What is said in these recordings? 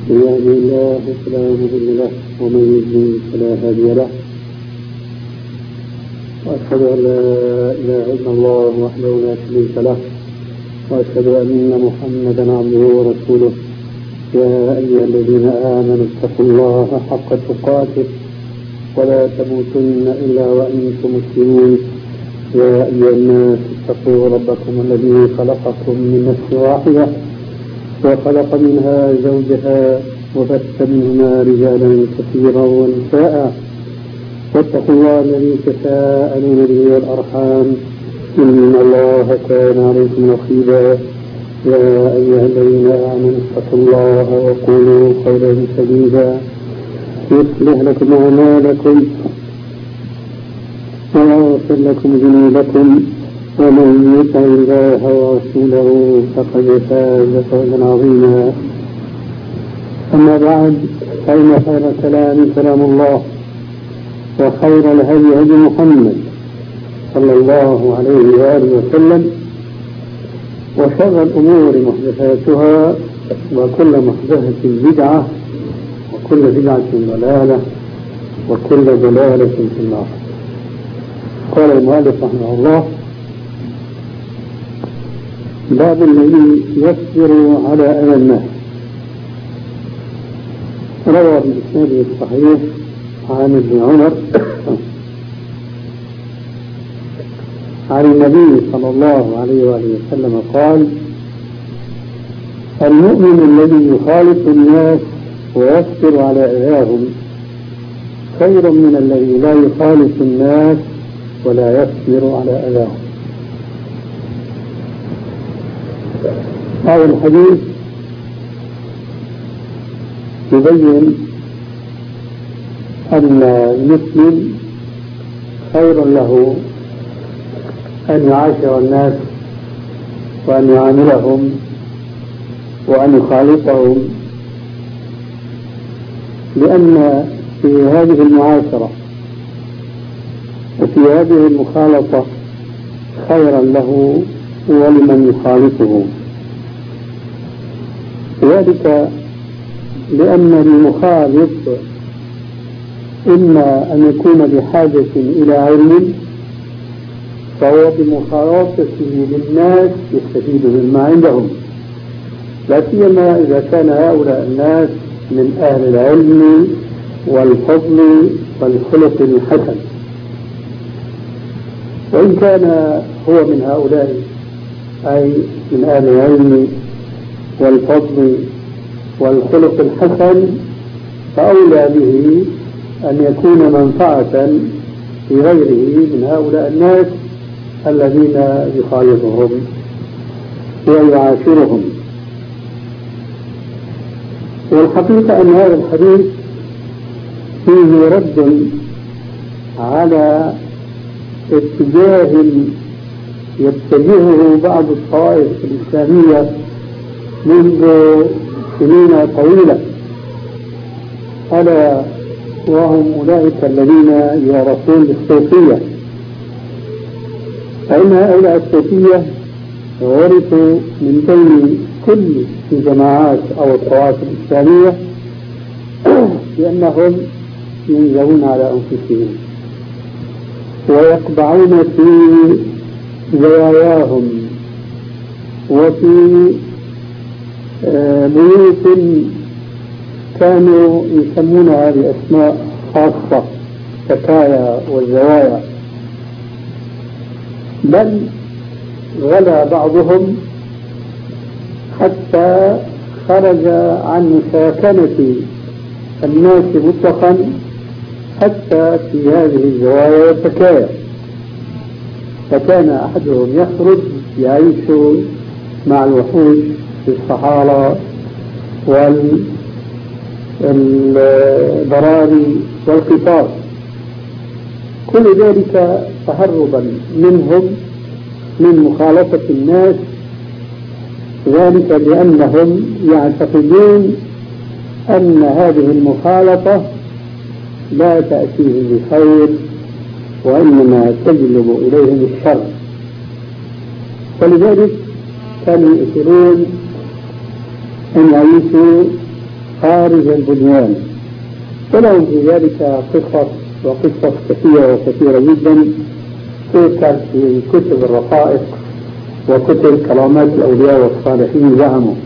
من يهده الله فلا مضل له ومن يضلل فلا هادي له، وأشهد أن لا إله إلا الله وحده لا شريك له، وأشهد أن محمدا عبده ورسوله. يا أيها الذين آمنوا اتقوا الله حق تقاته ولا تموتن إلا وأنتم مسلمون. يا أيها الناس اتقوا ربكم الذي خلقكم من نفس واحدة وخلق منها زوجها وبث منهما رجالا كثيرا ونساء، واتقوا الله الذي تساءلون به والأرحام إن الله كان عليكم رقيبا. يا أيها الذين آمنوا اتقوا الله وقولوا قولا سديدا يصلح لكم أعمالكم ويغفر لكم ذنوبكم، ومن يطع الله ورسوله فقد فاز فوزا عظيما. أما بعد، فإن خير الكلام كلام الله، وخير الهدي هدي محمد صلى الله عليه وآله وسلم، وشر الأمور محدثاتها، وكل محدثة بدعة، وكل بدعة ضلالة، وكل ضلالة في النار. قال المؤلف رحمه الله: باب الذي يصبر على أذى الناس. روى بإسناده الصحيح عن ابن عمر عن النبي صلى الله عليه وآله وسلم قال: المؤمن الذي يخالط الناس ويصبر على أذاهم خير من الذي لا يخالط الناس ولا يصبر على أذاهم. هذا الحديث يبين أن المسلم خير له أن يعاشر الناس وأن يعاملهم وأن يخالطهم، لأن في هذه المعاشرة وفي هذه المخالطة خيرا له ولمن يخالطه، ذلك لأن المخالط إما أن يكون بحاجة إلى علم، فهو بمخالطته للناس يستفيد مما عندهم، لا سيما إذا كان هؤلاء الناس من أهل العلم والفضل والخلق الحسن. وإن كان هو من هؤلاء أي من أهل العلم والفضل والخلق الحسن، فأولى به أن يكون منفعة لغيره من هؤلاء الناس الذين يخالطهم ويعاشرهم. والحقيقة أن هذا الحديث فيه رد على اتجاه يتجهه بعض الطوائف الإسلامية منذ سنين طويلة، ألا وهم أولئك الذين يعرفون بالصوفية. فإن هؤلاء الصوفية ورثوا من بين كل الجماعات أو الطوائف الإسلامية لأنهم ينزلون على أنفسهم ويقبعون في زواياهم وفي بيوت كانوا يسمونها بأسماء خاصة ككايا والزوايا، بل غلا بعضهم حتى خرج عن مساكنة الناس مطلقا حتى في هذه الزوايا والبكايا. فكان أحدهم يخرج يعيش مع الوحوش في الصحارى والبراري والقطار، كل ذلك تهربا منهم من مخالطة الناس، ذلك لأنهم يعتقدون أن هذه المخالطة لا تأتيهم بخير وإنما تجلب إليهم الشر. فلذلك كانوا يؤثرون أن يعيشوا خارج خارج البنيان. ولهم في ذلك قصص كثيرة جدا تذكر في كتب الرقائق وكتب كرامات الأولياء والصالحين زعموا.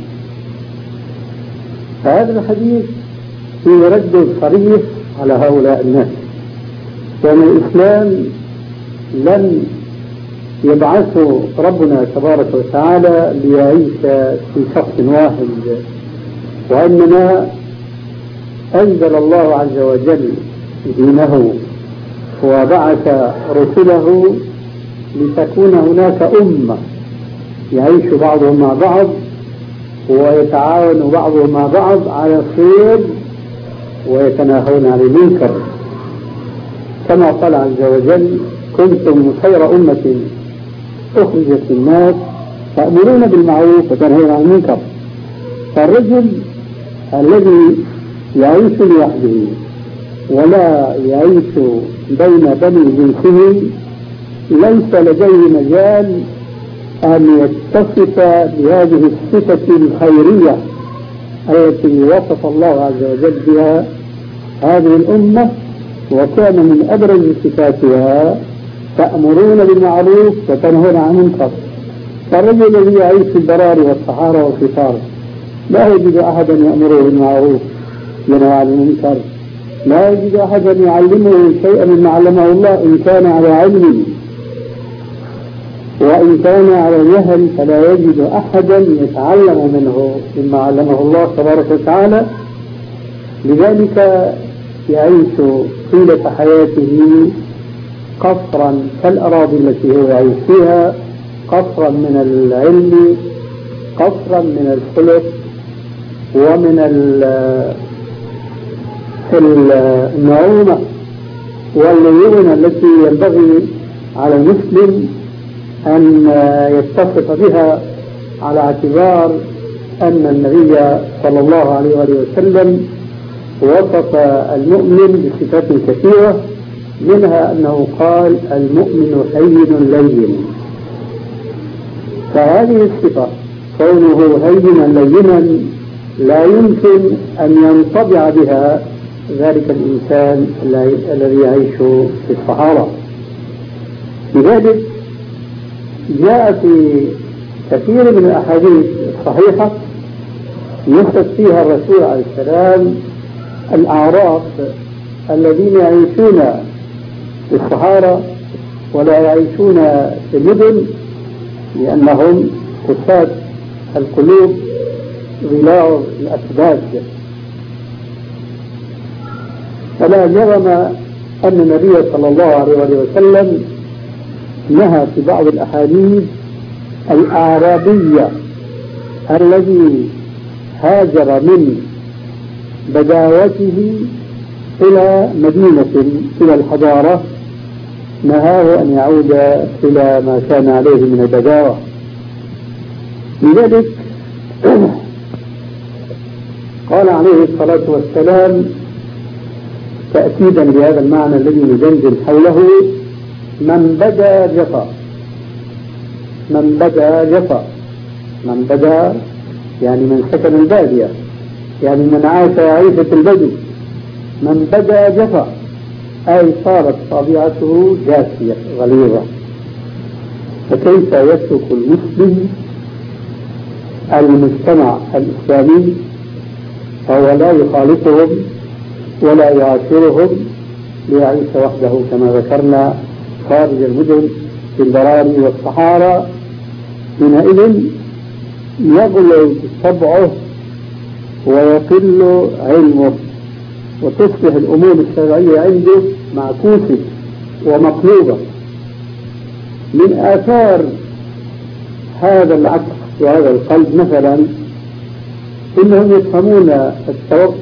فهذا الحديث فيه رد صريح على هؤلاء الناس، وأن الإسلام لم يبعثه ربنا تبارك وتعالى ليعيش في شخص واحد، وإنما أنزل الله عز وجل دينه وبعث رسله لتكون هناك أمة يعيش بعضهم مع بعض ويتعاون بعضهم مع بعض على الخير ويتناهون عن المنكر، كما قال عز وجل: كنتم خير أمة أخرجت للناس تأمرون بالمعروف وتنهون عن المنكر. فالرجل الذي يعيش لوحده ولا يعيش بين بني جنسه ليس لديه مجال أن يتصف بهذه الصفة الخيرية التي وصف الله عز وجل بها هذه الأمة، وكان من أبرز صفاتها تأمرون بالمعروف وتنهون عن المنكر. فالرجل الذي يعيش في البراري والصحارى والقطار لا يجد أحدا يأمره بالمعروف ينهى عن المنكر، لا يجد أحدا يعلمه شيئا مما علمه الله إن كان على علم، وإن كان على جهل فلا يجد أحدا يتعلم منه مما علمه الله تبارك وتعالى. لذلك يعيش طيلة حياته قصرا كالأراضي التي هو يعيش فيها، قصرا من العلم، قصرا من الخلق، ومن النعومة والليونة التي ينبغي على المسلم أن يتصف بها، على اعتبار أن النبي صلى الله عليه وسلم وصف المؤمن بصفات كثيرة، منها أنه قال: المؤمن هين لين. فهذه الصفة كونه هينا لينا لا يمكن أن ينطبع بها ذلك الإنسان الذي يعيش في الصحراء. لذلك جاء في كثير من الأحاديث الصحيحة يصف فيها الرسول عليه السلام الأعراب الذين يعيشون في الصحارى ولا يعيشون في المدن، لأنهم قساة القلوب غلاظ الأسباب. فلا جرم أن النبي صلى الله عليه وسلم نهى في بعض الأحاديث الأعرابية الذي هاجر من بداوته إلى مدينة إلى الحضارة، نهاه أن يعود إلى ما كان عليه من البداوة. لذلك قال عليه الصلاة والسلام تأكيدا لهذا المعنى الذي ندندن حوله: من بدا جفا. من بدا جفا، من بدا يعني من سكن البادية، يعني من عاش عيشة البدو. من بدا جفا أي صارت طبيعته جافية غليظة. فكيف يترك المسلم المجتمع الإسلامي فهو لا يخالطهم ولا يعاشرهم ليعيش وحده كما ذكرنا خارج المدن في البراري والصحارى؟ حينئذ يغلو طبعه ويقل علمه، وتصبح الأمور الشرعية عنده معكوسة ومقلوبة. من آثار هذا العكس وهذا القلب مثلا إنهم يفهمون التوكل